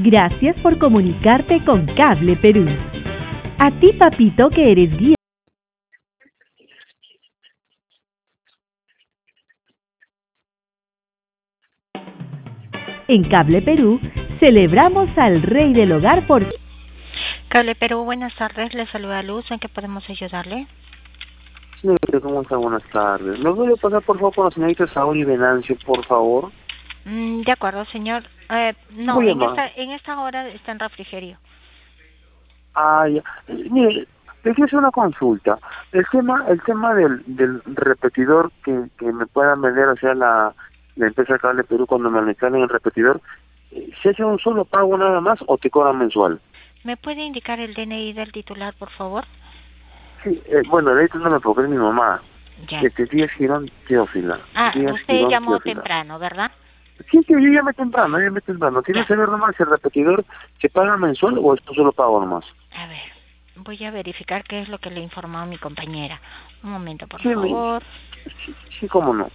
Gracias por comunicarte con Cable Perú. A ti, papito, que eres guía. En Cable Perú, celebramos al Rey del Hogar por... Cable Perú, buenas tardes. Le saluda Luz. ¿En qué podemos ayudarle? Señorita, ¿cómo está? Buenas tardes. ¿Me puede pasar, por favor, con la señorita Saúl y Venancio, por favor? De acuerdo, señor. No, Voy a en esta hora está en refrigerio. Ah, ya. Mire, le quiero hacer una consulta. El tema del repetidor que me puedan vender, o sea, la empresa Cable Perú, cuando me instalen el repetidor, ¿se hace un solo pago nada más o te cobran mensual? ¿Me puede indicar el DNI del titular, por favor? Sí, bueno, de hecho no me puedo creer, mi mamá. Ya. Díaz Girón Teófila. Díaz Usted Girón llamó Teófila. temprano, ¿verdad? Sí, yo llamé temprano. ¿Tiene Ya. que saber nomás si el repetidor se paga mensual o esto solo pago nomás? A ver, voy a verificar qué es lo que le informó mi compañera. Un momento, por Sí, favor. sí, cómo no.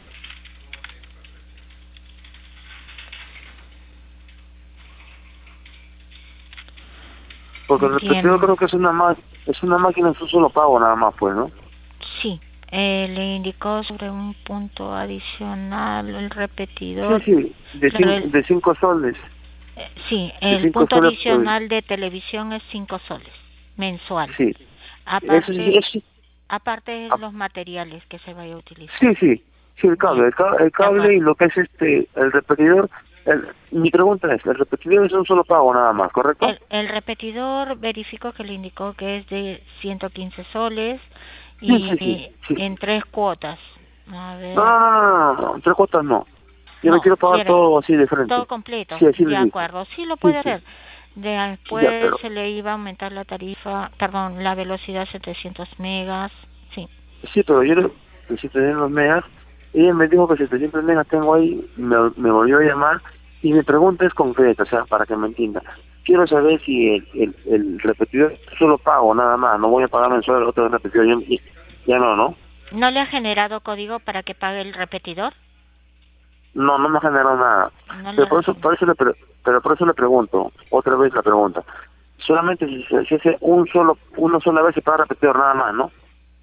Porque el Bien. repetidor creo que es una máquina de un solo pago nada más, pues, ¿no? Sí, le indicó sobre un punto adicional, el repetidor. Sí, Claro, de 5 soles. Sí, De el 5 punto soles, adicional de televisión es 5 soles mensual. sí. Aparte, Eso, aparte de ah, los materiales que se vaya a utilizar. sí, el cable, Bien, el de acuerdo. cable y lo que es el repetidor. Mi pregunta es, el repetidor es un solo pago nada más, ¿correcto? El repetidor verifico que le indicó que es de 115 soles Sí. y en 3 cuotas. A ver, No, 3 cuotas no. Yo me no, quiero pagar quiere todo así de todo frente. completo. Sí, así De le dije. acuerdo, sí lo puede Sí. hacer. Ya, Después pero se le iba a aumentar la tarifa, perdón, la velocidad 700 megas. Sí. sí, pero yo necesito tener los megas. Ella me dijo que 700 megas tengo ahí, me volvió a llamar y mi pregunta es concreta, o sea, para que me entienda. Quiero saber si el repetidor solo pago nada más, no voy a pagar mensual el otro repetidor, ya no. ¿No le ha generado código para que pague el repetidor? No me ha generado nada. No le Pero ha pero por eso le pregunto, otra vez la pregunta. Solamente si se hace una sola vez se paga repetidor nada más, ¿no?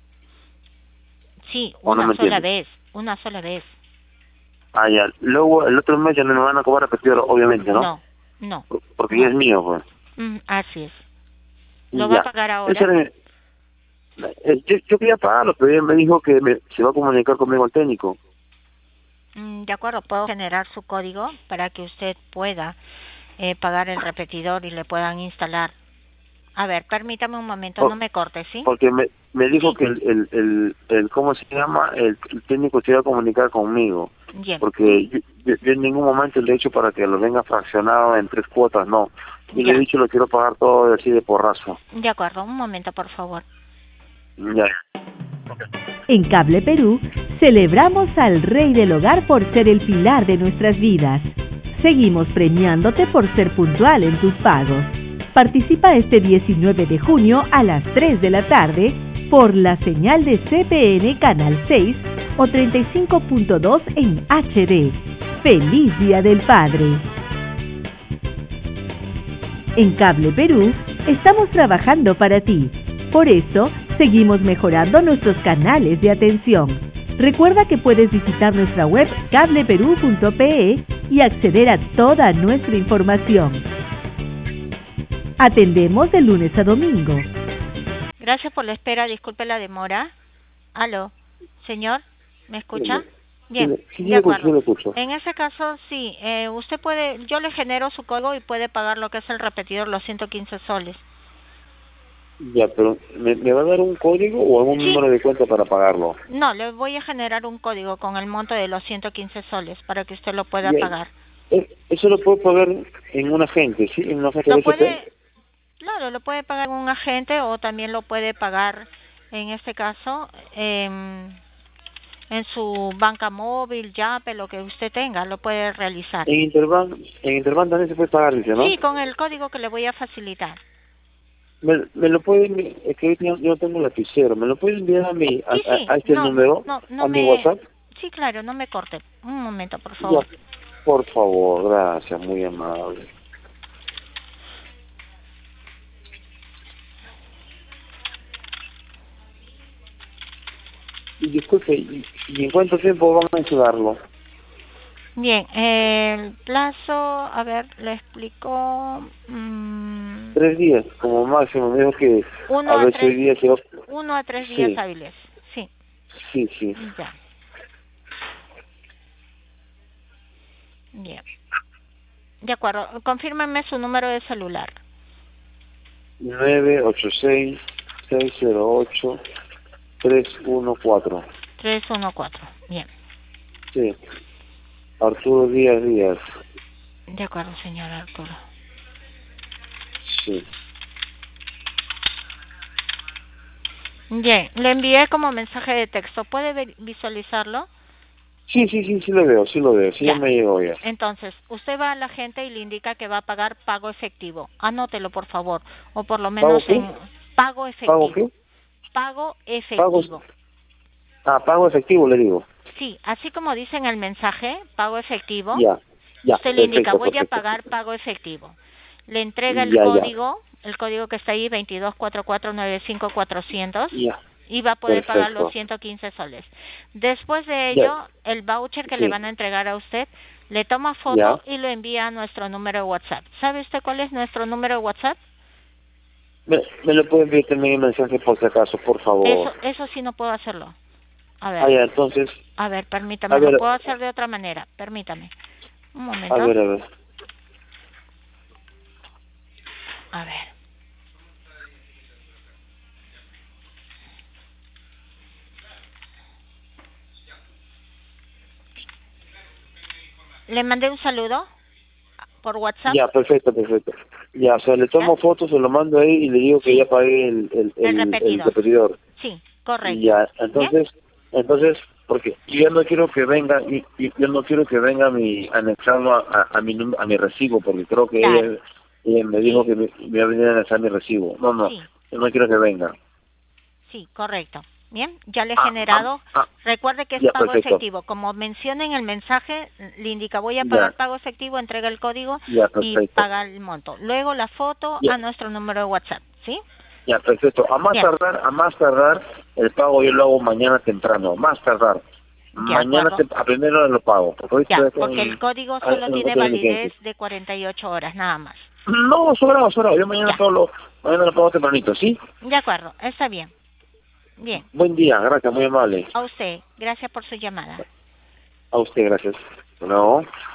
Sí, ¿O no me entiende? una sola vez. Ah, ya. Luego el otro mes ya no me van a cobrar repetidor, obviamente, ¿no? No, no, Porque ya no. es mío, pues. Así es. ¿Lo va a Ya. pagar Ese ahora? era yo quería pagarlo, pero ella me dijo que se va a comunicar conmigo el técnico. De acuerdo, puedo generar su código para que usted pueda pagar el repetidor y le puedan instalar. A ver, permítame un momento, no O- me corte, ¿sí? Porque me dijo Sí, que ¿cómo se llama? El técnico se iba a comunicar conmigo. bien, Porque yo en ningún momento le he dicho para que lo venga fraccionado en 3 cuotas, no. Y le he ya. dicho lo quiero pagar todo así de porrazo. De acuerdo, un momento, por favor. Ya. En Cable Perú, celebramos al Rey del Hogar por ser el pilar de nuestras vidas. Seguimos premiándote por ser puntual en tus pagos. Participa este 19 de junio a las 3 de la tarde por la señal de CPN Canal 6 o 35.2 en HD. ¡Feliz Día del Padre! En Cable Perú, estamos trabajando para ti. Por eso, seguimos mejorando nuestros canales de atención. Recuerda que puedes visitar nuestra web cableperú.pe y acceder a toda nuestra información. Atendemos de lunes a domingo. Gracias por la espera, disculpe la demora. Aló, señor, ¿me escucha? Bien, Sí, de acuerdo. yo le escucho. En ese caso, sí, usted puede, yo le genero su código y puede pagar lo que es el repetidor, los 115 soles. Ya, pero ¿me va a dar un código o algún Sí, número de cuenta para pagarlo? no, le voy a generar un código con el monto de los 115 soles para que usted lo pueda Ya, pagar. eso lo puedo pagar en un agente, ¿sí? En un agente Lo BCP. puede, claro, lo puede pagar en un agente o también lo puede pagar, en este caso, en su banca móvil, Yape, lo que usted tenga, lo puede realizar. En Interbank también se puede pagar, dice, ¿no? Sí, con el código que le voy a facilitar. Me lo puede es que yo no tengo lapicero, ¿me lo puede enviar Sí, a este número, no a mi me, WhatsApp? sí, claro, no me corte. Un momento, por Ya, favor. por favor, gracias, muy amable. disculpe, ¿y en cuánto tiempo van a entregarlo? Bien, el plazo, a ver, le explico. 3 días, como máximo. Me dijo que Uno a a ver si hoy tres, día se va... 1 a 3 días Sí, hábiles. Sí, sí. ya. Bien. De acuerdo. Confírmeme su número de celular. 986-608-314. 314. Bien. Sí, Arturo Díaz. De acuerdo, señor Arturo. Sí. Bien, le envié como mensaje de texto. ¿Puede visualizarlo? Sí, lo veo, sí ya Ya. me llegó ya. Entonces, usted va a la gente y le indica que va a pagar pago efectivo. Anótelo, por favor. O por lo ¿Pago menos qué? en pago ¿Pago efectivo. qué? Pago Pago, efectivo. pago efectivo le digo. Sí, así como dice en el mensaje, pago efectivo, Ya, usted le indica, voy a perfecto. pagar pago efectivo. Le entrega Ya, el código que está ahí, 224495-400, ya, y va a poder pagar los perfecto. 115 soles. Después de Ya, ello, el voucher que le sí, van a entregar a usted, le toma ya. foto y lo envía a nuestro número de WhatsApp. ¿Sabe usted cuál es nuestro número de WhatsApp? Me lo puede enviar también el mensaje por si acaso, por favor. Eso sí no puedo hacerlo. A Ah, ver, ya, entonces, a permítame, lo ver, puedo hacer de otra manera. Permítame. Un a momento. ver, a ver. A ver. Le mandé un saludo por WhatsApp. Ya, perfecto. Ya, o sea, le ¿Ya? tomo fotos, se lo mando ahí y le digo que Sí, ya pagué el el repetidor. repetidor. Sí, correcto. Ya, ¿Bien? entonces, porque yo no quiero que venga, yo no quiero que venga anexarlo a mi recibo, porque creo que Claro. ella me dijo Sí, que me iba a venir a anexar mi recibo. No, sí, yo no quiero que venga. sí, correcto. Bien, ya le he Ah, ah, generado. ah, Recuerde que es ya, pago perfecto. efectivo. Como menciona en el mensaje, le indica voy a pagar Ya, pago efectivo, entrega el código ya, y perfecto. paga el monto. Luego la foto Ya, a nuestro número de WhatsApp. ¿Sí? ya, perfecto. Bien, A más tardar, el pago yo lo hago mañana temprano, más tardar. de acuerdo. A primera hora lo pago, porque hoy Ya, estoy porque el código solo en tiene otra validez diligencia. de 48 horas, nada más. No, sobrado. Yo Ya, mañana lo pago tempranito, ¿sí? de acuerdo, está bien. Bien, Buen día, gracias, muy amable. a usted, gracias por su llamada. A usted, gracias. No.